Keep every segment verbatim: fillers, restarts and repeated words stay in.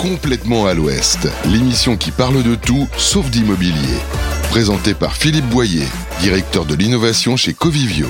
Complètement à l'Ouest, l'émission qui parle de tout sauf d'immobilier. Présentée par Philippe Boyer, directeur de l'innovation chez Covivio.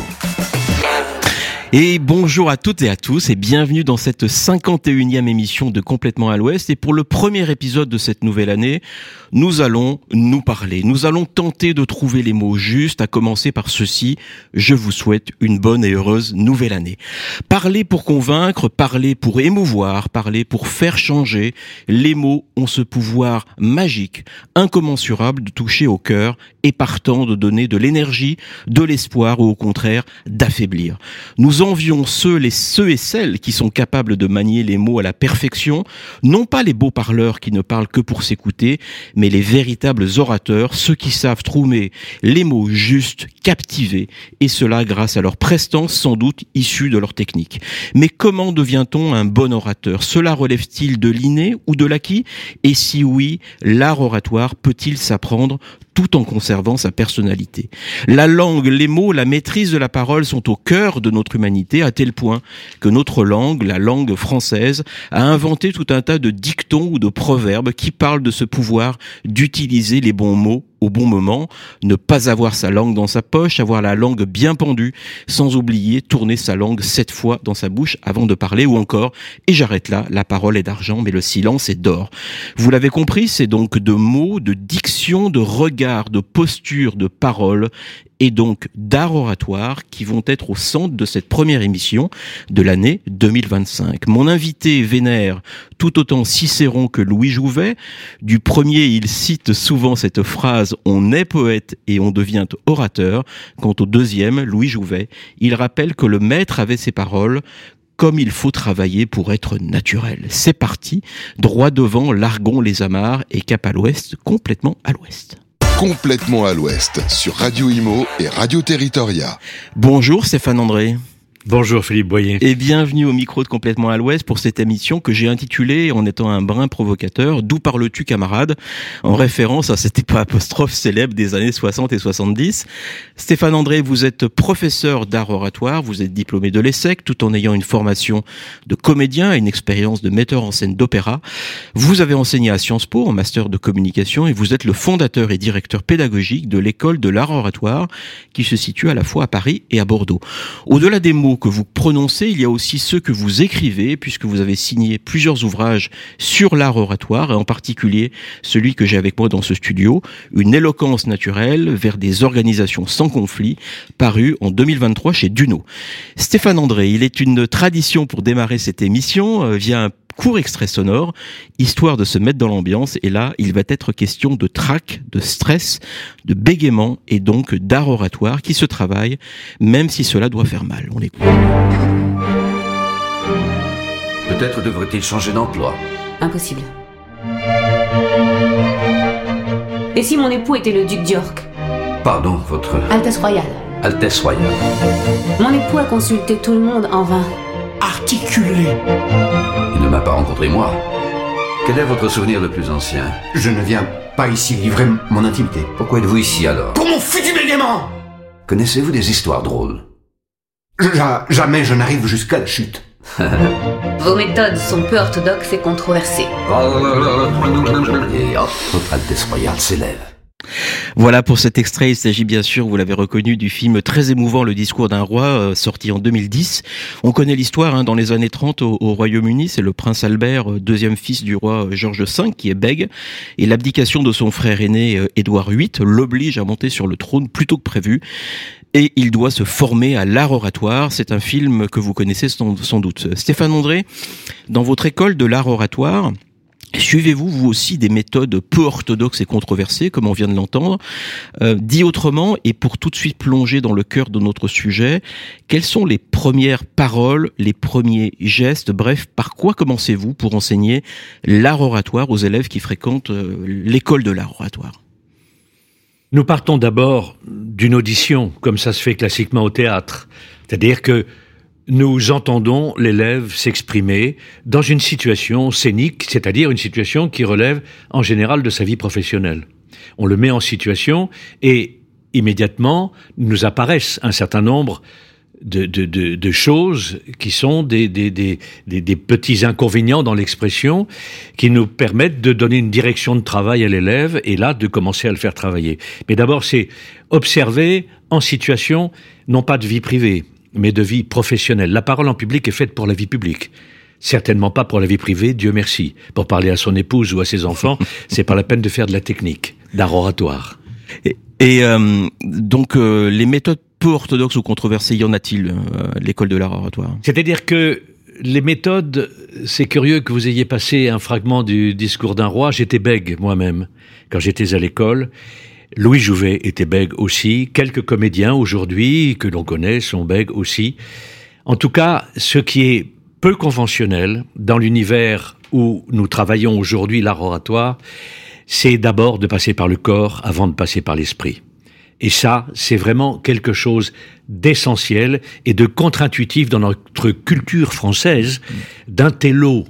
Et bonjour à toutes et à tous et bienvenue dans cette cinquante et unième émission de Complètement à l'Ouest. Et pour le premier épisode de cette nouvelle année, nous allons nous parler. Nous allons tenter de trouver les mots justes, à commencer par ceci. Je vous souhaite une bonne et heureuse nouvelle année. Parler pour convaincre, parler pour émouvoir, parler pour faire changer. Les mots ont ce pouvoir magique, incommensurable de toucher au cœur et partant de donner de l'énergie, de l'espoir ou au contraire d'affaiblir. Nous envions ceux, les, ceux et celles qui sont capables de manier les mots à la perfection, non pas les beaux parleurs qui ne parlent que pour s'écouter, mais les véritables orateurs, ceux qui savent trouver les mots justes, captiver, et cela grâce à leur prestance sans doute issue de leur technique. Mais comment devient-on un bon orateur ? Cela relève-t-il de l'inné ou de l'acquis ? Et si oui, l'art oratoire peut-il s'apprendre tout en conservant sa personnalité ? La langue, les mots, la maîtrise de la parole sont au cœur de notre humanité, à tel point que notre langue, la langue française, a inventé tout un tas de dictons ou de proverbes qui parlent de ce pouvoir d'utiliser les bons mots au bon moment, ne pas avoir sa langue dans sa poche, avoir la langue bien pendue, sans oublier tourner sa langue sept fois dans sa bouche avant de parler, ou encore, et j'arrête là, la parole est d'argent, mais le silence est d'or. Vous l'avez compris, c'est donc de mots, de diction, de regard, de posture, de parole, et donc d'art oratoire qui vont être au centre de cette première émission de l'année deux mille vingt-cinq. Mon invité vénère tout autant Cicéron que Louis Jouvet. Du premier, il cite souvent cette phrase « on est poète et on devient orateur ». Quant au deuxième, Louis Jouvet, il rappelle que le maître avait ses paroles comme il faut travailler pour être naturel. C'est parti, droit devant, largons les amarres et cap à l'ouest, complètement à l'ouest. Complètement à l'Ouest, sur Radio Imo et Radio Territoria. Bonjour Stéphane André. Bonjour Philippe Boyer. Et bienvenue au micro de Complètement à l'Ouest pour cette émission que j'ai intitulée, en étant un brin provocateur, « D'où parles-tu camarade ?», en référence à cette apostrophe célèbre des années soixante et soixante-dix. Stéphane André, vous êtes professeur d'art oratoire, vous êtes diplômé de l'E S S E C, tout en ayant une formation de comédien et une expérience de metteur en scène d'opéra. Vous avez enseigné à Sciences Po en master de communication et vous êtes le fondateur et directeur pédagogique de l'école de l'art oratoire qui se situe à la fois à Paris et à Bordeaux. Au-delà des mots que vous prononcez, il y a aussi ceux que vous écrivez, puisque vous avez signé plusieurs ouvrages sur l'art oratoire, et en particulier celui que j'ai avec moi dans ce studio, Une éloquence naturelle vers des organisations sans conflit, paru en deux mille vingt-trois chez Duno. Stéphane André, il est une tradition pour démarrer cette émission euh, via un court extrait sonore, histoire de se mettre dans l'ambiance, et là, il va être question de trac, de stress, de bégaiement, et donc d'art oratoire qui se travaille, même si cela doit faire mal. On l'écoute. Peut-être devrait-il changer d'emploi. Impossible. Et si mon époux était le duc d'York ? Pardon, votre... Altesse royale. Altesse royale. Mon époux a consulté tout le monde en vain. Articulé. Il ne m'a pas rencontré moi. Quel est votre souvenir le plus ancien ? Je ne viens pas ici livrer mon intimité. Pourquoi êtes-vous ici alors ? Pour mon futur bégaiement ! Connaissez-vous des histoires drôles ? Ja- Jamais je n'arrive jusqu'à la chute. Vos méthodes sont peu orthodoxes et controversées. Et hop, votre Altesse royale s'élève. Voilà pour cet extrait, il s'agit bien sûr, vous l'avez reconnu, du film très émouvant Le discours d'un roi, euh, sorti en deux mille dix. On connaît l'histoire, hein, dans les années trente au, au Royaume-Uni, c'est le prince Albert, euh, deuxième fils du roi euh, George cinq, qui est bègue, et l'abdication de son frère aîné euh, Édouard huit l'oblige à monter sur le trône plus tôt que prévu. Et il doit se former à l'art oratoire. C'est un film que vous connaissez sans, sans doute. Stéphane André, dans votre école de l'art oratoire, suivez-vous, vous aussi, des méthodes peu orthodoxes et controversées, comme on vient de l'entendre ? euh, Dit autrement, et pour tout de suite plonger dans le cœur de notre sujet, quelles sont les premières paroles, les premiers gestes, bref, par quoi commencez-vous pour enseigner l'art oratoire aux élèves qui fréquentent euh, l'école de l'art oratoire ? Nous partons d'abord d'une audition, comme ça se fait classiquement au théâtre. C'est-à-dire que nous entendons l'élève s'exprimer dans une situation scénique, c'est-à-dire une situation qui relève en général de sa vie professionnelle. On le met en situation et immédiatement nous apparaissent un certain nombre de, de, de, de choses qui sont des, des, des, des, des petits inconvénients dans l'expression qui nous permettent de donner une direction de travail à l'élève et là de commencer à le faire travailler. Mais d'abord, c'est observer en situation, non pas de vie privée, mais de vie professionnelle. La parole en public est faite pour la vie publique. Certainement pas pour la vie privée, Dieu merci. Pour parler à son épouse ou à ses enfants, c'est pas la peine de faire de la technique, d'art oratoire. Et, et euh, donc, euh, les méthodes peu orthodoxes ou controversées, y en a-t-il euh, à l'école de l'art oratoire ? C'est-à-dire que les méthodes, c'est curieux que vous ayez passé un fragment du discours d'un roi. J'étais bègue moi-même quand j'étais à l'école. Louis Jouvet était bègue aussi. Quelques comédiens aujourd'hui que l'on connaît sont bègues aussi. En tout cas, ce qui est peu conventionnel dans l'univers où nous travaillons aujourd'hui, l'art oratoire, c'est d'abord de passer par le corps avant de passer par l'esprit. Et ça, c'est vraiment quelque chose d'essentiel et de contre-intuitif dans notre culture française, d'intello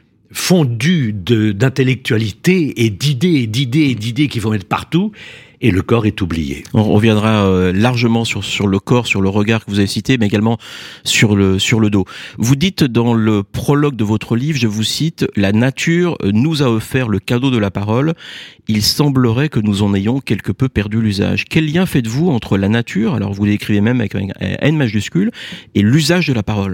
fondu de, d'intellectualité et d'idées et d'idées et d'idées qui vont être partout, et le corps est oublié. On reviendra euh, largement sur sur le corps, sur le regard que vous avez cité, mais également sur le sur le dos. Vous dites dans le prologue de votre livre, je vous cite, « La nature nous a offert le cadeau de la parole. Il semblerait que nous en ayons quelque peu perdu l'usage. » Quel lien faites-vous entre la nature, alors vous l'écrivez même avec un N majuscule, et l'usage de la parole ?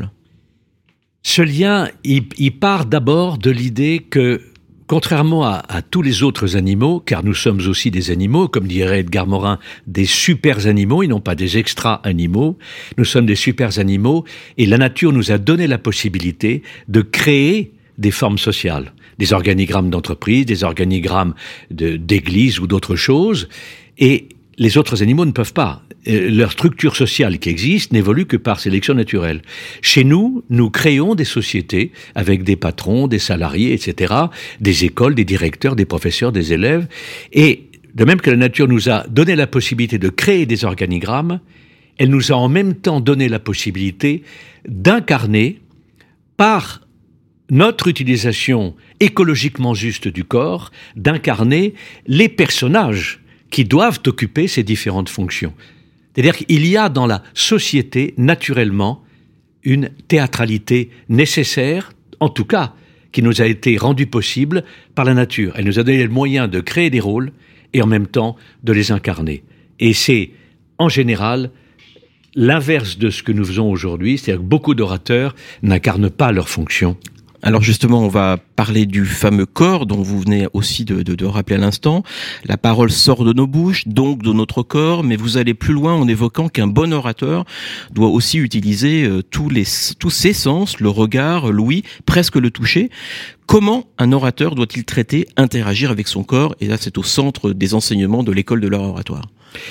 Ce lien, il, il part d'abord de l'idée que, contrairement à, à tous les autres animaux, car nous sommes aussi des animaux, comme dirait Edgar Morin, des super animaux, et non pas des extra animaux, nous sommes des super animaux, et la nature nous a donné la possibilité de créer des formes sociales, des organigrammes d'entreprise, des organigrammes de, d'église ou d'autres choses, et les autres animaux ne peuvent pas. Leur structure sociale qui existe n'évolue que par sélection naturelle. Chez nous, nous créons des sociétés avec des patrons, des salariés, et cetera, des écoles, des directeurs, des professeurs, des élèves. Et de même que la nature nous a donné la possibilité de créer des organigrammes, elle nous a en même temps donné la possibilité d'incarner par notre utilisation écologiquement juste du corps, d'incarner les personnages qui doivent occuper ces différentes fonctions. C'est-à-dire qu'il y a dans la société, naturellement, une théâtralité nécessaire, en tout cas, qui nous a été rendue possible par la nature. Elle nous a donné le moyen de créer des rôles et en même temps de les incarner. Et c'est, en général, l'inverse de ce que nous faisons aujourd'hui, c'est-à-dire que beaucoup d'orateurs n'incarnent pas leur fonction. Alors justement, on va parler du fameux corps dont vous venez aussi de, de, de rappeler à l'instant. La parole sort de nos bouches, donc de notre corps, mais vous allez plus loin en évoquant qu'un bon orateur doit aussi utiliser euh, tous les tous ses sens, le regard, l'ouïe, presque le toucher. Comment un orateur doit-il traiter, interagir avec son corps ? Et là, c'est au centre des enseignements de l'école de l'art oratoire.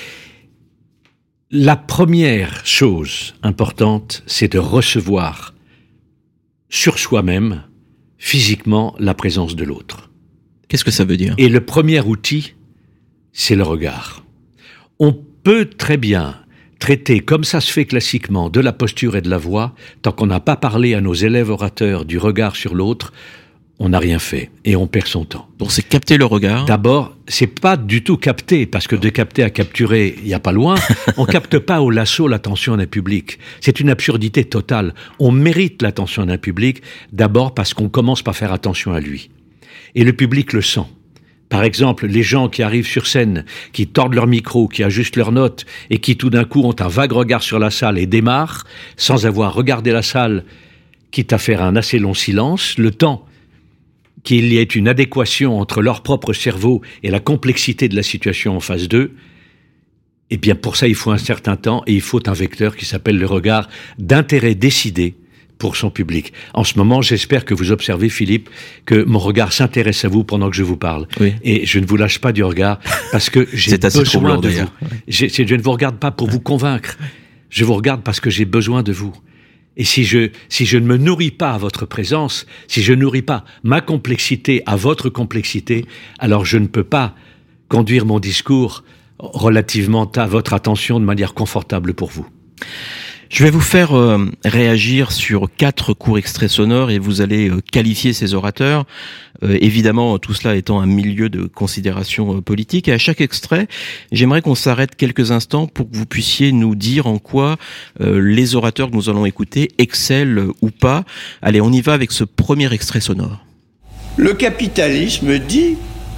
La première chose importante, c'est de recevoir sur soi-même, physiquement, la présence de l'autre. Qu'est-ce que ça veut dire ? Et le premier outil, c'est le regard. On peut très bien traiter, comme ça se fait classiquement, de la posture et de la voix, tant qu'on n'a pas parlé à nos élèves orateurs du regard sur l'autre, on n'a rien fait et on perd son temps. Donc c'est capter le regard. D'abord, c'est pas du tout capter, parce que de capter à capturer, il y a pas loin. On capte pas au lasso l'attention d'un public. C'est une absurdité totale. On mérite l'attention d'un public, d'abord parce qu'on commence par faire attention à lui. Et le public le sent. Par exemple, les gens qui arrivent sur scène, qui tordent leur micro, qui ajustent leurs notes, et qui tout d'un coup ont un vague regard sur la salle et démarrent, sans avoir regardé la salle, quitte à faire un assez long silence, le temps qu'il y ait une adéquation entre leur propre cerveau et la complexité de la situation en face d'eux, eh bien pour ça il faut un certain temps et il faut un vecteur qui s'appelle le regard d'intérêt décidé pour son public. En ce moment, j'espère que vous observez, Philippe, que mon regard s'intéresse à vous pendant que je vous parle. Oui. Et je ne vous lâche pas du regard parce que j'ai besoin de vous. J'ai, je ne vous regarde pas pour vous convaincre. Je vous regarde parce que j'ai besoin de vous. Et si je, si je ne me nourris pas à votre présence, si je ne nourris pas ma complexité à votre complexité, alors je ne peux pas conduire mon discours relativement à votre attention de manière confortable pour vous. Je vais vous faire euh, réagir sur quatre courts extraits sonores et vous allez euh, qualifier ces orateurs, euh, évidemment tout cela étant un milieu de considération euh, politique. Et à chaque extrait, j'aimerais qu'on s'arrête quelques instants pour que vous puissiez nous dire en quoi euh, les orateurs que nous allons écouter excellent ou pas. Allez, on y va avec ce premier extrait sonore. Le capitalisme dit,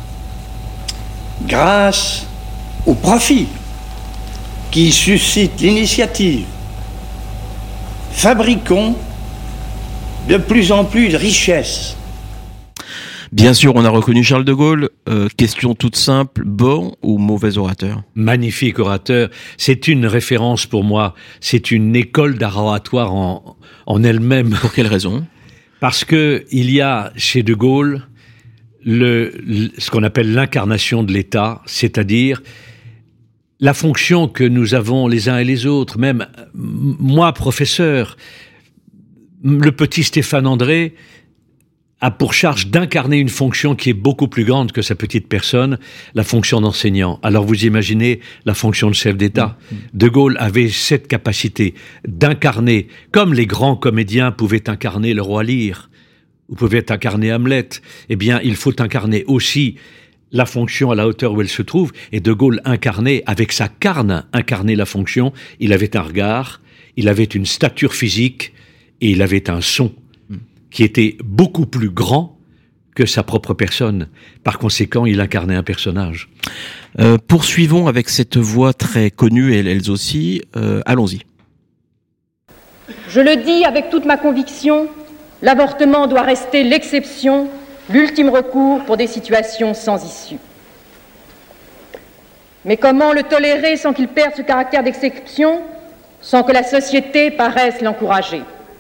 grâce au profit qui suscite l'initiative, fabriquons de plus en plus de richesses. Bien sûr, on a reconnu Charles de Gaulle. Euh, question toute simple, bon ou mauvais orateur? Magnifique orateur. C'est une référence pour moi. C'est une école d'art oratoire en, en elle-même. Pour quelle raison? Parce que il y a chez de Gaulle le, le ce qu'on appelle l'incarnation de l'État, c'est-à-dire la fonction que nous avons les uns et les autres, même moi, professeur, le petit Stéphane André a pour charge d'incarner une fonction qui est beaucoup plus grande que sa petite personne, la fonction d'enseignant. Alors vous imaginez la fonction de chef d'État. De Gaulle avait cette capacité d'incarner, comme les grands comédiens pouvaient incarner le roi Lear, ou pouvaient incarner Hamlet, eh bien il faut incarner aussi la fonction à la hauteur où elle se trouve, et De Gaulle incarnait, avec sa carne, incarnait la fonction. Il avait un regard, il avait une stature physique, et il avait un son qui était beaucoup plus grand que sa propre personne. Par conséquent, il incarnait un personnage. Euh, poursuivons avec cette voix très connue, elles, elles aussi. Euh, allons-y. Je le dis avec toute ma conviction, l'avortement doit rester l'exception, l'ultime recours pour des situations sans issue. Mais comment le tolérer sans qu'il perde ce caractère d'exception, sans que la société paraisse l'encourager ?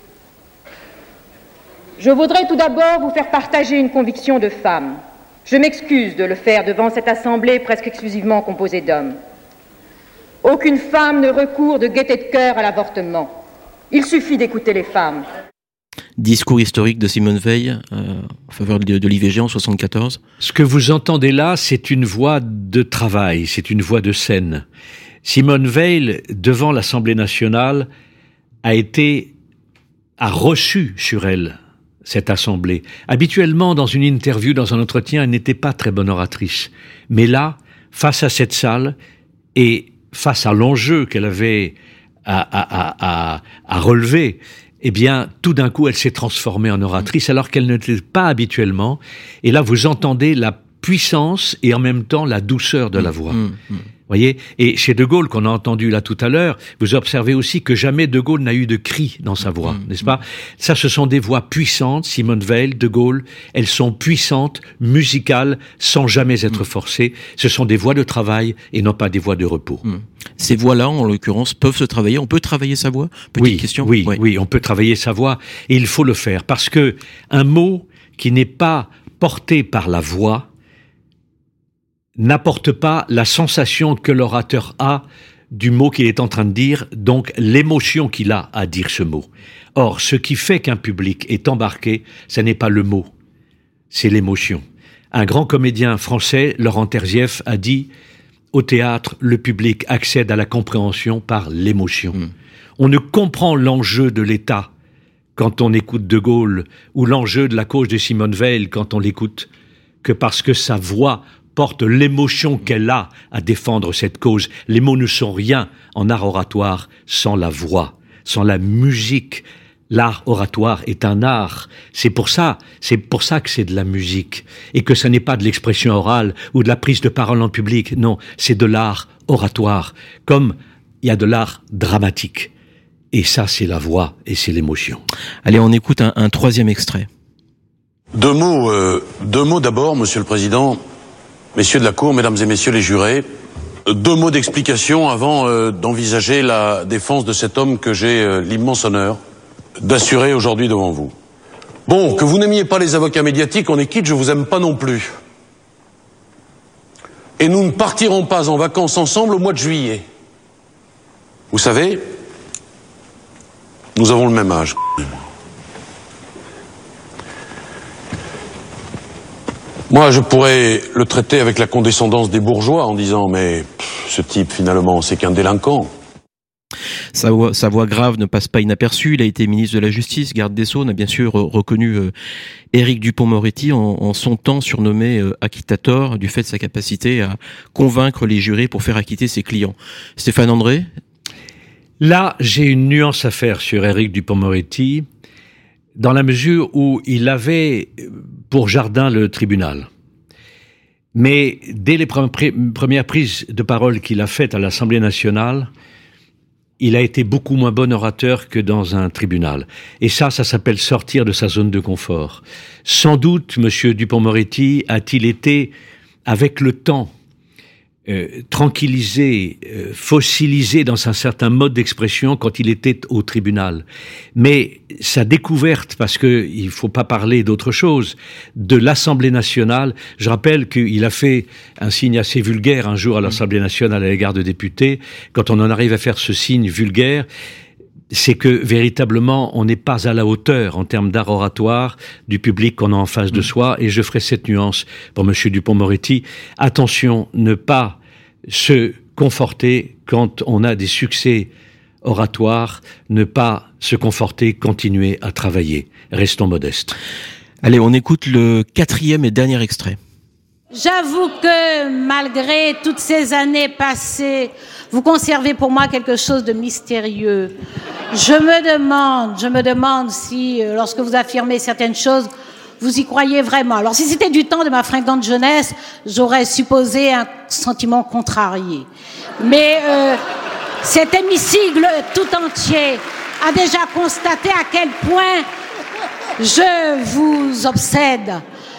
Je voudrais tout d'abord vous faire partager une conviction de femme. Je m'excuse de le faire devant cette assemblée presque exclusivement composée d'hommes. Aucune femme ne recourt de gaieté de cœur à l'avortement. Il suffit d'écouter les femmes. Discours historique de Simone Veil euh, en faveur de, de l'I V G en soixante-quatorze. Ce que vous entendez là, c'est une voix de travail, c'est une voix de scène. Simone Veil, devant l'Assemblée nationale, a été, a reçu sur elle cette assemblée. Habituellement, dans une interview, dans un entretien, elle n'était pas très bonne oratrice. Mais là, face à cette salle, et face à l'enjeu qu'elle avait à, à, à, à, à relever, eh bien, tout d'un coup, elle s'est transformée en oratrice, alors qu'elle ne l'était pas habituellement. Et là, vous entendez la puissance et en même temps la douceur de la voix. Mmh, mmh. Voyez, et chez De Gaulle, qu'on a entendu là tout à l'heure, vous observez aussi que jamais De Gaulle n'a eu de cri dans sa voix, mmh, n'est-ce pas? Ça, ce sont des voix puissantes, Simone Veil, De Gaulle, elles sont puissantes, musicales, sans jamais être mmh. forcées. Ce sont des voix de travail et non pas des voix de repos. Mmh. Ces voix-là, en l'occurrence, peuvent se travailler. On peut travailler sa voix? Petite oui, question. Oui, oui, oui, on peut travailler sa voix et il faut le faire parce que un mot qui n'est pas porté par la voix n'apporte pas la sensation que l'orateur a du mot qu'il est en train de dire, donc l'émotion qu'il a à dire ce mot. Or, ce qui fait qu'un public est embarqué, ce n'est pas le mot, c'est l'émotion. Un grand comédien français, Laurent Terzieff, a dit « Au théâtre, le public accède à la compréhension par l'émotion. Mmh. » On ne comprend l'enjeu de l'État quand on écoute De Gaulle, ou l'enjeu de la cause de Simone Veil quand on l'écoute, que parce que sa voix porte l'émotion qu'elle a à défendre cette cause. Les mots ne sont rien en art oratoire sans la voix, sans la musique. L'art oratoire est un art. C'est pour ça, c'est pour ça que c'est de la musique. Et que ce n'est pas de l'expression orale ou de la prise de parole en public. Non, c'est de l'art oratoire. Comme il y a de l'art dramatique. Et ça, c'est la voix et c'est l'émotion. Allez, on écoute un, un troisième extrait. Deux mots, euh, deux mots d'abord, Monsieur le Président. Messieurs de la Cour, mesdames et messieurs les jurés, deux mots d'explication avant euh, d'envisager la défense de cet homme que j'ai euh, l'immense honneur d'assurer aujourd'hui devant vous. Bon, que vous n'aimiez pas les avocats médiatiques, on est quitte, je vous aime pas non plus. Et nous ne partirons pas en vacances ensemble au mois de juillet. Vous savez, nous avons le même âge. Moi, je pourrais le traiter avec la condescendance des bourgeois en disant « mais pff, ce type, finalement, c'est qu'un délinquant ». Sa voix, sa voix grave ne passe pas inaperçue. Il a été ministre de la Justice, garde des Sceaux. On a bien sûr reconnu euh, Éric Dupond-Moretti en, en son temps surnommé euh, acquittator du fait de sa capacité à convaincre les jurés pour faire acquitter ses clients. Stéphane André? Là, j'ai une nuance à faire sur Éric Dupond-Moretti, dans la mesure où il avait pour jardin le tribunal. Mais dès les premières prises de parole qu'il a faites à l'Assemblée nationale, il a été beaucoup moins bon orateur que dans un tribunal. Et ça, ça s'appelle sortir de sa zone de confort. Sans doute, M. Dupond-Moretti a-t-il été, avec le temps, Euh, tranquillisé, euh, fossilisé dans un certain mode d'expression quand il était au tribunal. Mais sa découverte, parce que il faut pas parler d'autre chose, de l'Assemblée nationale, je rappelle qu'il a fait un signe assez vulgaire un jour à l'Assemblée nationale à l'égard de députés. Quand on en arrive à faire ce signe vulgaire, c'est que véritablement on n'est pas à la hauteur en termes d'art oratoire du public qu'on a en face de soi, et je ferai cette nuance pour Monsieur Dupond-Moretti. Attention, ne pas se conforter quand on a des succès oratoires, ne pas se conforter, continuer à travailler. Restons modestes. Allez, on écoute le quatrième et dernier extrait. J'avoue que malgré toutes ces années passées, vous conservez pour moi quelque chose de mystérieux. Je me demande, je me demande si, euh, lorsque vous affirmez certaines choses, vous y croyez vraiment. Alors, si c'était du temps de ma fringante jeunesse, j'aurais supposé un sentiment contrarié. Mais euh, cet hémicycle tout entier a déjà constaté à quel point je vous obsède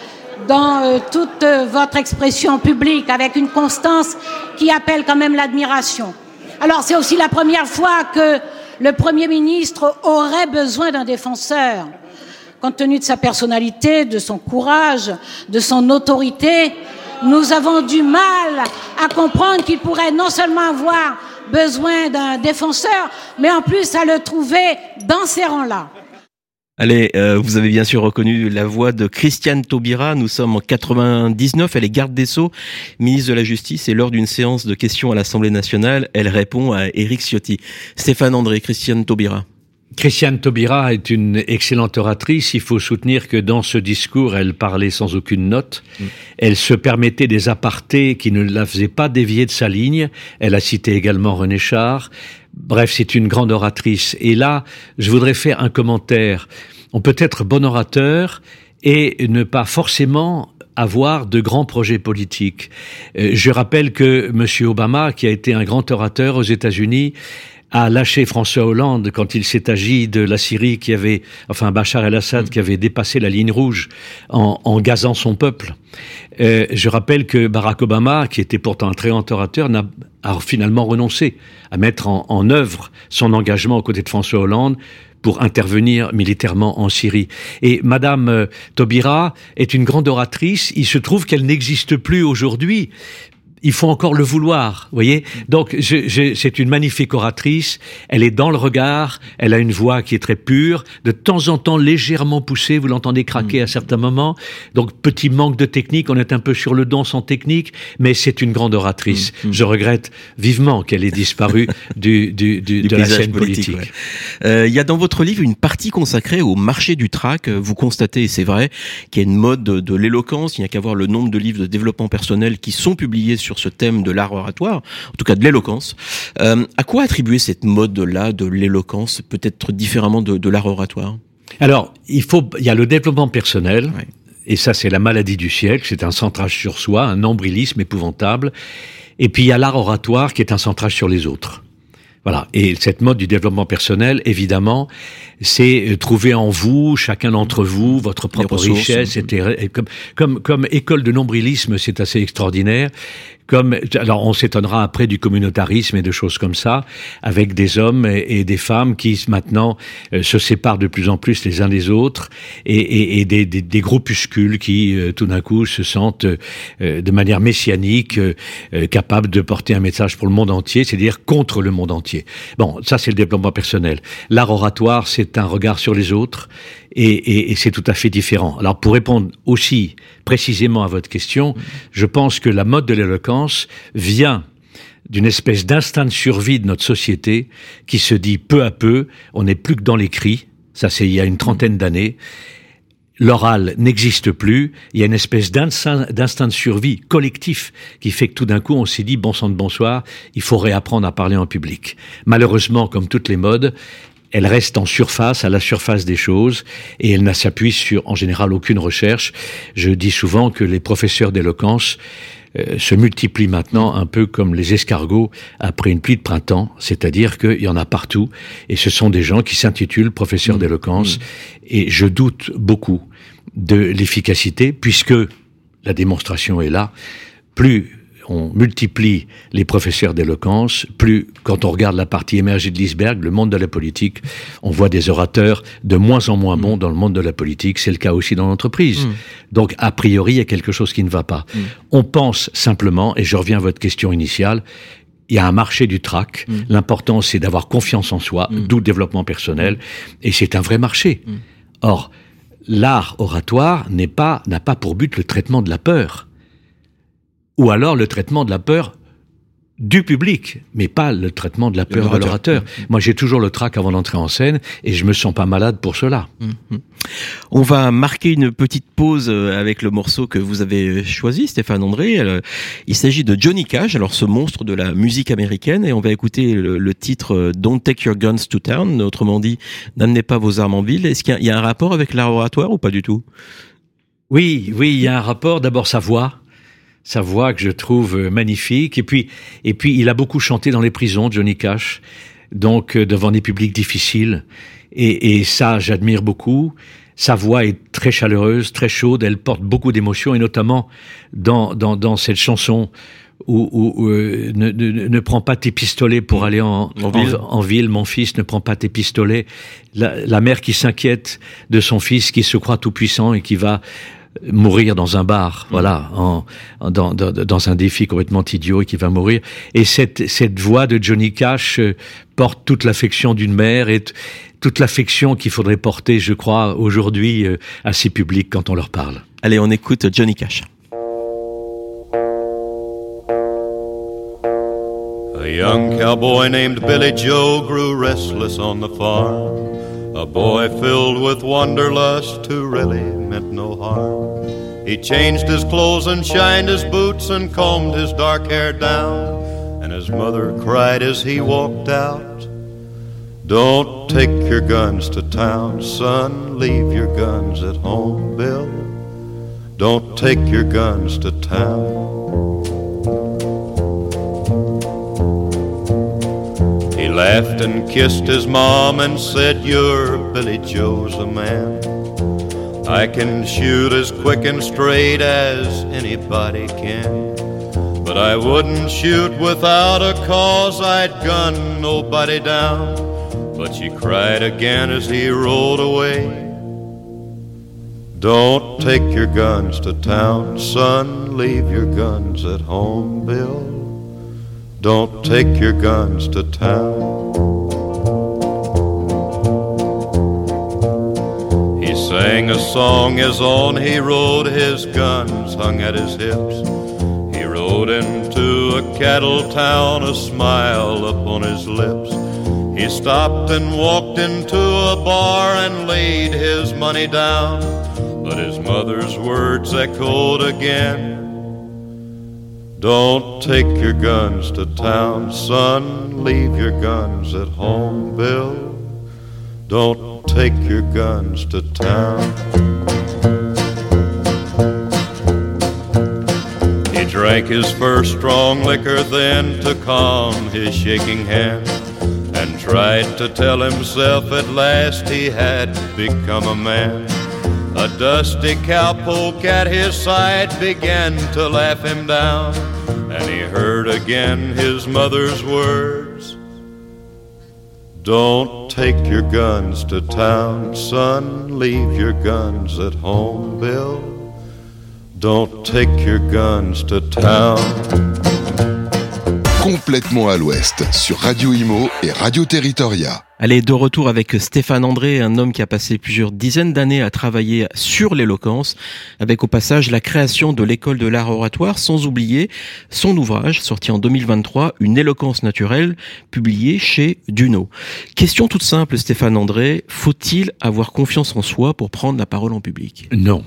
dans euh, toute euh, votre expression publique, avec une constance qui appelle quand même l'admiration. Alors, c'est aussi la première fois que le Premier ministre aurait besoin d'un défenseur. Compte tenu de sa personnalité, de son courage, de son autorité, nous avons du mal à comprendre qu'il pourrait non seulement avoir besoin d'un défenseur, mais en plus à le trouver dans ces rangs-là. Allez, euh, vous avez bien sûr reconnu la voix de Christiane Taubira. Nous sommes en quatre-vingt-dix-neuf, elle est garde des Sceaux, ministre de la Justice, et lors d'une séance de questions à l'Assemblée nationale, elle répond à Éric Ciotti. Stéphane André, Christiane Taubira. Christiane Taubira est une excellente oratrice. Il faut soutenir que dans ce discours, elle parlait sans aucune note. Mmh. Elle se permettait des apartés qui ne la faisaient pas dévier de sa ligne. Elle a cité également René Char. Bref, c'est une grande oratrice. Et là, je voudrais faire un commentaire. On peut être bon orateur et ne pas forcément avoir de grands projets politiques. Euh, je rappelle que M. Obama, qui a été un grand orateur aux États-Unis, a lâché François Hollande quand il s'est agi de la Syrie qui avait, enfin Bachar el-Assad qui avait dépassé la ligne rouge en, en gazant son peuple. Euh, je rappelle que Barack Obama, qui était pourtant un très grand orateur, n'a, a finalement renoncé à mettre en, en œuvre son engagement aux côtés de François Hollande pour intervenir militairement en Syrie. Et Madame euh, Taubira est une grande oratrice. Il se trouve qu'elle n'existe plus aujourd'hui. Il faut encore le vouloir, voyez. Donc, je, je, c'est une magnifique oratrice. Elle est dans le regard. Elle a une voix qui est très pure, de temps en temps légèrement poussée. Vous l'entendez craquer mmh. à certains moments. Donc, petit manque de technique. On est un peu sur le don sans technique, mais c'est une grande oratrice. Mmh. Je regrette vivement qu'elle ait disparu du, du, du, du de la scène politique. Il ouais. euh, y a dans votre livre une partie consacrée au marché du trac. Vous constatez, et c'est vrai, qu'il y a une mode de, de l'éloquence. Il n'y a qu'à voir le nombre de livres de développement personnel qui sont publiés sur sur ce thème de l'art oratoire, en tout cas de l'éloquence. Euh, à quoi attribuer cette mode-là de l'éloquence, peut-être différemment de, de l'art oratoire ? Alors, il faut, il y a le développement personnel, ouais. et ça c'est la maladie du siècle, c'est un centrage sur soi, un nombrilisme épouvantable, et puis il y a l'art oratoire qui est un centrage sur les autres. Voilà. Et cette mode du développement personnel, évidemment, c'est trouver en vous, chacun d'entre vous, votre propre richesse, et cetera. Et comme, comme, comme école de nombrilisme, c'est assez extraordinaire. Comme, alors on s'étonnera après du communautarisme et de choses comme ça, avec des hommes et, et des femmes qui maintenant euh, se séparent de plus en plus les uns des autres, et, et, et des, des, des groupuscules qui euh, tout d'un coup se sentent euh, de manière messianique euh, euh, capables de porter un message pour le monde entier, c'est-à-dire contre le monde entier. Bon, ça c'est le développement personnel. L'art oratoire, c'est un regard sur les autres, et, et, et c'est tout à fait différent. Alors pour répondre aussi précisément à votre question, je pense que la mode de l'éloquence vient d'une espèce d'instinct de survie de notre société qui se dit peu à peu, on n'est plus que dans l'écrit, ça c'est il y a une trentaine d'années, l'oral n'existe plus, il y a une espèce d'instinct, d'instinct de survie collectif qui fait que tout d'un coup on s'est dit bon sang de bonsoir, il faut réapprendre à parler en public. Malheureusement, comme toutes les modes, elle reste en surface, à la surface des choses, et elle ne s'appuie sur, en général, aucune recherche. Je dis souvent que les professeurs d'éloquence euh, se multiplient maintenant un peu comme les escargots après une pluie de printemps, c'est-à-dire qu'il y en a partout, et ce sont des gens qui s'intitulent professeurs mmh. d'éloquence, mmh. et je doute beaucoup de l'efficacité, puisque la démonstration est là. Plus on multiplie les professeurs d'éloquence, plus, quand on regarde la partie émergée de l'iceberg, le monde de la politique, on voit des orateurs de moins en moins bons dans le monde de la politique. C'est le cas aussi dans l'entreprise. Mmh. Donc, a priori, il y a quelque chose qui ne va pas. Mmh. On pense simplement, et je reviens à votre question initiale, il y a un marché du trac. Mmh. L'important, c'est d'avoir confiance en soi, mmh. d'où le développement personnel, et c'est un vrai marché. Mmh. Or, l'art oratoire n'est pas, n'a pas pour but le traitement de la peur. Ou alors le traitement de la peur du public, mais pas le traitement de la peur de l'orateur. Mmh. Moi, j'ai toujours le trac avant d'entrer en scène, et je me sens pas malade pour cela. Mmh. On va marquer une petite pause avec le morceau que vous avez choisi, Stéphane André. Il s'agit de Johnny Cash, alors ce monstre de la musique américaine, et on va écouter le, le titre Don't Take Your Guns to Town, autrement dit, n'amenez pas vos armes en ville. Est-ce qu'il y a, il y a un rapport avec l'art oratoire ou pas du tout? Oui, oui, il y a un rapport. D'abord, sa voix. Sa voix que je trouve magnifique, et puis et puis il a beaucoup chanté dans les prisons, Johnny Cash, donc euh, devant des publics difficiles, et, et ça j'admire beaucoup. Sa voix est très chaleureuse, très chaude, elle porte beaucoup d'émotions, et notamment dans dans dans cette chanson où, où, où euh, ne, ne ne prends pas tes pistolets pour aller en en, en, ville. en ville, mon fils, ne prends pas tes pistolets. La, la mère qui s'inquiète de son fils qui se croit tout puissant et qui va mourir dans un bar, mmh. voilà, en, en dans, dans, dans un défi complètement idiot, et qui va mourir. Et cette, cette voix de Johnny Cash euh, porte toute l'affection d'une mère, et t- toute l'affection qu'il faudrait porter, je crois, aujourd'hui euh, à ces publics quand on leur parle. Allez, on écoute Johnny Cash. A young cowboy named Billy Joe grew restless on the farm. A boy filled with wanderlust who really meant no harm. He changed his clothes and shined his boots and combed his dark hair down. And his mother cried as he walked out, "Don't take your guns to town, son. Leave your guns at home, Bill. Don't take your guns to town." He laughed and kissed his mom and said, "You're Billy Joe's a man. I can shoot as quick and straight as anybody can. But I wouldn't shoot without a cause, I'd gun nobody down." But she cried again as he rolled away, "Don't take your guns to town, son. Leave your guns at home, Bill. Don't take your guns to town." He sang a song as on he rode, his guns hung at his hips. He rode into a cattle town, a smile upon his lips. He stopped and walked into a bar and laid his money down. But his mother's words echoed again, "Don't take your guns to town, son. Leave your guns at home, Bill. Don't take your guns to town." He drank his first strong liquor then to calm his shaking hand, and tried to tell himself at last he had become a man. A dusty cowpoke at his side began to laugh him down, and he heard again his mother's words, "Don't take your guns to town, son. Leave your guns at home, Bill. Don't take your guns to town." Complètement à l'Ouest sur Radio Imo et Radio Territoria. Allez, de retour avec Stéphane André, un homme qui a passé plusieurs dizaines d'années à travailler sur l'éloquence, avec au passage la création de l'école de l'art oratoire, sans oublier son ouvrage, sorti en deux mille vingt-trois, Une éloquence naturelle, publié chez Duno. Question toute simple, Stéphane André, faut-il avoir confiance en soi pour prendre la parole en public ? Non,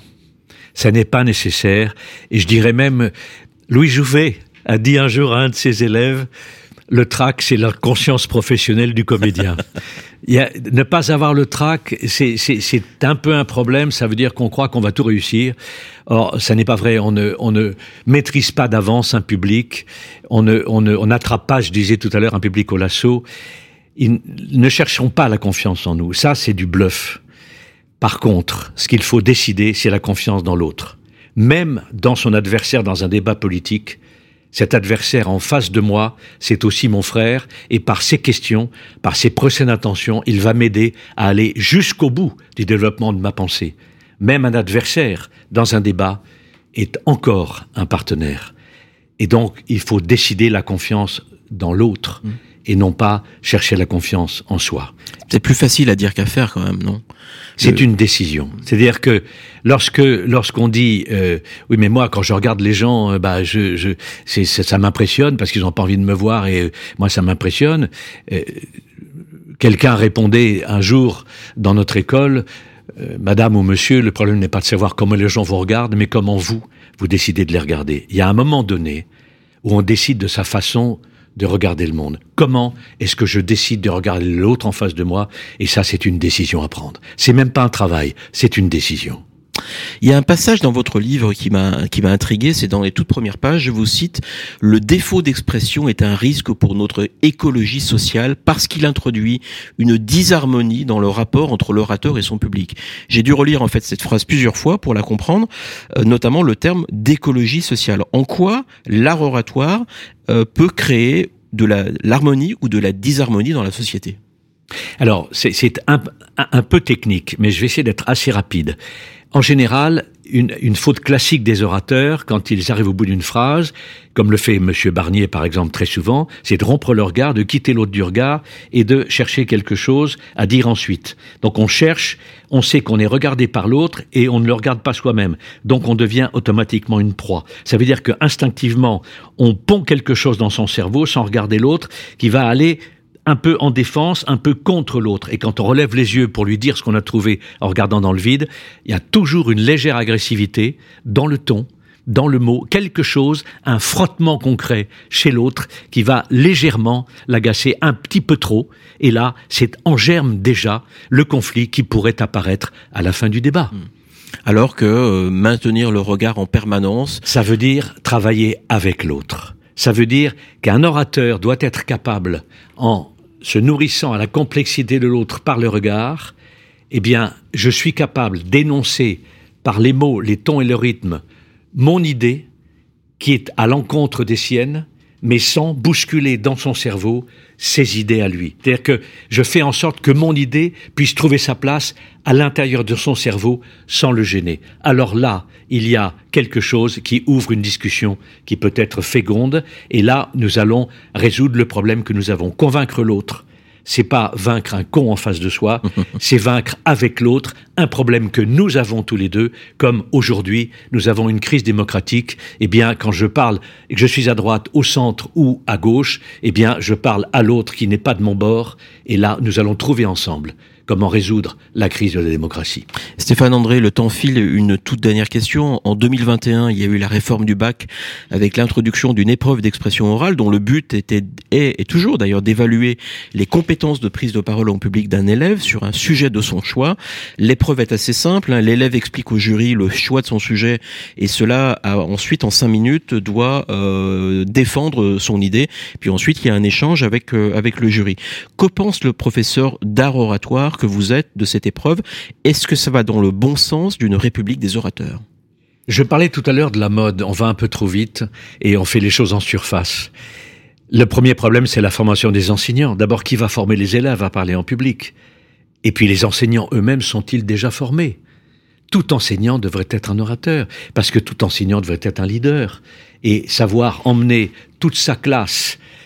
ça n'est pas nécessaire, et je dirais même, Louis Jouvet a dit un jour à un de ses élèves, le trac, c'est la conscience professionnelle du comédien. Il y a, ne pas avoir le trac, c'est, c'est, c'est un peu un problème. Ça veut dire qu'on croit qu'on va tout réussir. Or, ça n'est pas vrai. On ne, on ne maîtrise pas d'avance un public. On ne, on ne, on n'attrape pas, je disais tout à l'heure, un public au lasso. Ils, ne cherchons pas la confiance en nous. Ça, c'est du bluff. Par contre, ce qu'il faut décider, c'est la confiance dans l'autre. Même dans son adversaire, dans un débat politique, cet adversaire en face de moi, c'est aussi mon frère, et par ses questions, par ses procès d'intention, il va m'aider à aller jusqu'au bout du développement de ma pensée. Même un adversaire, dans un débat, est encore un partenaire. Et donc, il faut décider la confiance dans l'autre, mmh. et non pas chercher la confiance en soi. C'est plus facile à dire qu'à faire quand même, non ? C'est Le... une décision. C'est-à-dire que lorsque lorsqu'on dit euh, oui, mais moi quand je regarde les gens, euh, bah je je c'est, ça, ça m'impressionne parce qu'ils n'ont pas envie de me voir et euh, moi ça m'impressionne. Euh, quelqu'un répondait un jour dans notre école, euh, Madame ou Monsieur, le problème n'est pas de savoir comment les gens vous regardent, mais comment vous vous décidez de les regarder. Il y a un moment donné où on décide de sa façon de regarder le monde. Comment est-ce que je décide de regarder l'autre en face de moi ? Et ça, c'est une décision à prendre. C'est même pas un travail, c'est une décision. Il y a un passage dans votre livre qui m'a qui m'a intrigué, c'est dans les toutes premières pages, je vous cite « Le défaut d'expression est un risque pour notre écologie sociale parce qu'il introduit une disharmonie dans le rapport entre l'orateur et son public. » J'ai dû relire en fait cette phrase plusieurs fois pour la comprendre, euh, notamment le terme d'écologie sociale. En quoi l'art oratoire euh, peut créer de la, l'harmonie ou de la disharmonie dans la société ? Alors, c'est, c'est un, un, un peu technique, mais je vais essayer d'être assez rapide. En général, une, une faute classique des orateurs, quand ils arrivent au bout d'une phrase, comme le fait Monsieur Barnier par exemple très souvent, c'est de rompre le regard, de quitter l'autre du regard et de chercher quelque chose à dire ensuite. Donc on cherche, on sait qu'on est regardé par l'autre et on ne le regarde pas soi-même. Donc on devient automatiquement une proie. Ça veut dire que instinctivement, on pond quelque chose dans son cerveau sans regarder l'autre qui va aller un peu en défense, un peu contre l'autre. Et quand on relève les yeux pour lui dire ce qu'on a trouvé en regardant dans le vide, il y a toujours une légère agressivité dans le ton, dans le mot, quelque chose, un frottement concret chez l'autre qui va légèrement l'agacer un petit peu trop. Et là, c'est en germe déjà le conflit qui pourrait apparaître à la fin du débat. Alors que euh, maintenir le regard en permanence, ça veut dire travailler avec l'autre. Ça veut dire qu'un orateur doit être capable, en se nourrissant à la complexité de l'autre par le regard, eh bien, je suis capable d'énoncer par les mots, les tons et le rythme, mon idée qui est à l'encontre des siennes, mais sans bousculer dans son cerveau ses idées à lui. C'est-à-dire que je fais en sorte que mon idée puisse trouver sa place à l'intérieur de son cerveau sans le gêner. Alors là, il y a quelque chose qui ouvre une discussion qui peut être féconde, et là, nous allons résoudre le problème que nous avons. Convaincre l'autre, c'est pas vaincre un con en face de soi, c'est vaincre avec l'autre un problème que nous avons tous les deux, comme aujourd'hui, nous avons une crise démocratique. Eh bien, quand je parle et que je suis à droite, au centre ou à gauche, eh bien, je parle à l'autre qui n'est pas de mon bord, et là, nous allons trouver ensemble comment résoudre la crise de la démocratie. Stéphane André, le temps file. Une toute dernière question. En deux mille vingt et un, il y a eu la réforme du bac avec l'introduction d'une épreuve d'expression orale dont le but était, est, et toujours d'ailleurs, d'évaluer les compétences de prise de parole en public d'un élève sur un sujet de son choix. L'épreuve est assez simple. Hein. L'élève explique au jury le choix de son sujet et cela, a, ensuite, en cinq minutes, doit euh, défendre son idée. Puis ensuite, il y a un échange avec, euh, avec le jury. Que pense le professeur d'art oratoire que vous êtes de cette épreuve? Est-ce que ça va dans le bon sens d'une république des orateurs? Je parlais tout à l'heure de la mode, on va un peu trop vite et on fait les choses en surface. Le premier problème, c'est la formation des enseignants. D'abord, qui va former les élèves à parler en public? Et puis les enseignants eux-mêmes sont-ils déjà formés? Tout enseignant devrait être un orateur, parce que tout enseignant devrait être un leader. Et savoir emmener toute sa classe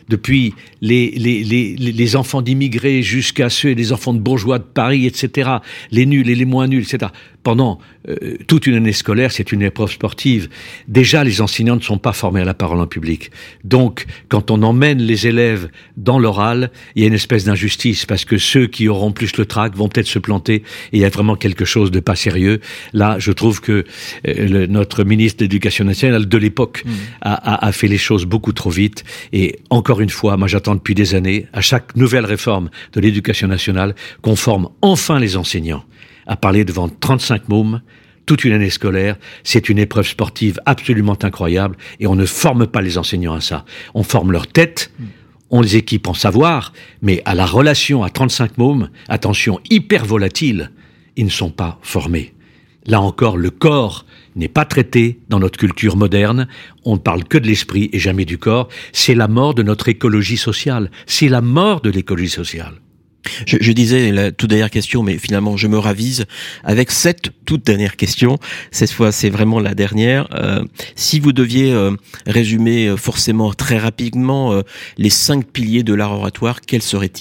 depuis les, les, les, les enfants d'immigrés jusqu'à ceux des enfants de bourgeois de Paris, et cetera, les nuls et les moins nuls, et cetera. Pendant euh, toute une année scolaire, c'est une épreuve sportive. Déjà, les enseignants ne sont pas formés à la parole en public. Donc, quand on emmène les élèves dans l'oral, il y a une espèce d'injustice, parce que ceux qui auront plus le trac vont peut-être se planter, et il y a vraiment quelque chose de pas sérieux. Là, je trouve que euh, le, notre ministre de l'Éducation nationale de l'époque mmh. a, a, a fait les choses beaucoup trop vite. Et encore une fois, moi j'attends depuis des années, à chaque nouvelle réforme de l'Éducation nationale, qu'on forme enfin les enseignants à parler devant trente-cinq mômes toute une année scolaire. C'est une épreuve sportive absolument incroyable, et on ne forme pas les enseignants à ça. On forme leur tête, on les équipe en savoir, mais à la relation à trente-cinq mômes, attention, hyper volatile, ils ne sont pas formés. Là encore, le corps n'est pas traité dans notre culture moderne. On ne parle que de l'esprit et jamais du corps. C'est la mort de notre écologie sociale. C'est la mort de l'écologie sociale. Je, je disais la toute dernière question, mais finalement je me ravise avec cette toute dernière question. Cette fois, c'est vraiment la dernière. Euh, si vous deviez euh, résumer euh, forcément très rapidement euh, les cinq piliers de l'art oratoire, quels seraient-ils ?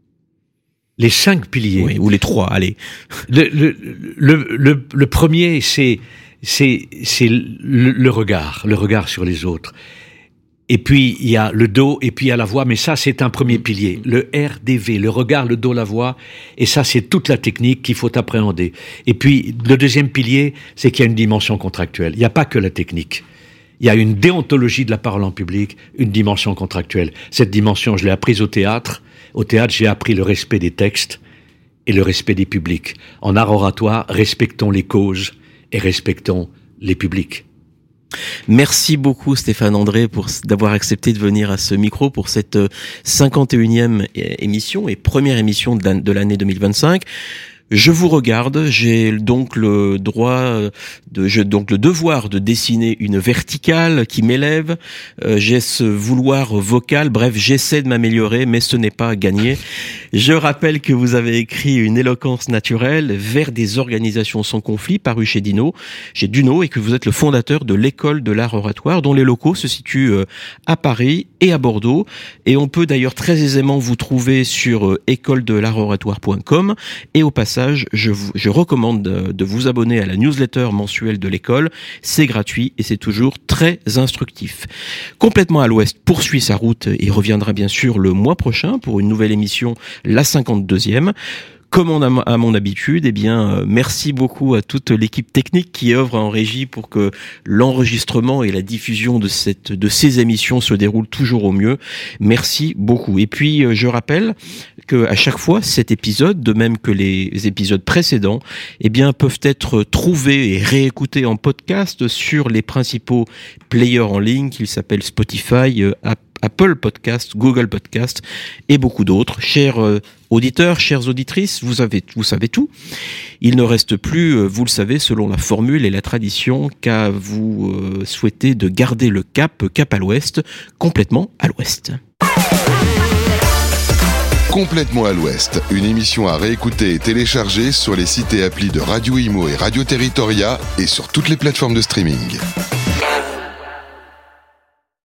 Les cinq piliers. Oui, ou les trois, allez. Le, le, le, le, le premier, c'est, c'est, c'est le, le regard, le regard sur les autres. Et puis, il y a le dos, et puis il y a la voix, mais ça, c'est un premier pilier. Le R D V, le regard, le dos, la voix, et ça, c'est toute la technique qu'il faut appréhender. Et puis, le deuxième pilier, c'est qu'il y a une dimension contractuelle. Il n'y a pas que la technique. Il y a une déontologie de la parole en public, une dimension contractuelle. Cette dimension, je l'ai apprise au théâtre. Au théâtre, j'ai appris le respect des textes et le respect des publics. En art oratoire, respectons les causes et respectons les publics. Merci beaucoup Stéphane André pour d'avoir accepté de venir à ce micro pour cette cinquante et unième émission et première émission de l'année deux mille vingt-cinq. Je vous regarde, j'ai donc le droit de, j'ai donc le devoir de dessiner une verticale qui m'élève, euh, j'ai ce vouloir vocal, bref, j'essaie de m'améliorer, mais ce n'est pas gagné. Je rappelle que vous avez écrit Une éloquence naturelle vers des organisations sans conflit, paru chez Dino, chez Duno, et que vous êtes le fondateur de l'école de l'art oratoire, dont les locaux se situent à Paris et à Bordeaux. Et on peut d'ailleurs très aisément vous trouver sur école de l'art oratoire point com, et au passage, Je, vous, je recommande de, de vous abonner à la newsletter mensuelle de l'école. C'est gratuit et c'est toujours très instructif. Complètement à l'Ouest poursuit sa route et reviendra bien sûr le mois prochain pour une nouvelle émission, la cinquante-deuxième. Comme on a à mon habitude, eh bien, euh, merci beaucoup à toute l'équipe technique qui œuvre en régie pour que l'enregistrement et la diffusion de cette, de ces émissions se déroulent toujours au mieux. Merci beaucoup. Et puis, euh, je rappelle que à chaque fois, cet épisode, de même que les épisodes précédents, eh bien, peuvent être trouvés et réécoutés en podcast sur les principaux players en ligne, qu'ils s'appellent Spotify, euh, Apple Podcast, Google Podcast et beaucoup d'autres. Chers euh, auditeurs, chères auditrices, vous avez, vous savez tout. Il ne reste plus, euh, vous le savez, selon la formule et la tradition, qu'à vous euh, souhaiter de garder le cap, cap à l'ouest, complètement à l'ouest. Complètement à l'ouest, une émission à réécouter et télécharger sur les sites et applis de Radio Imo et Radio Territoria et sur toutes les plateformes de streaming.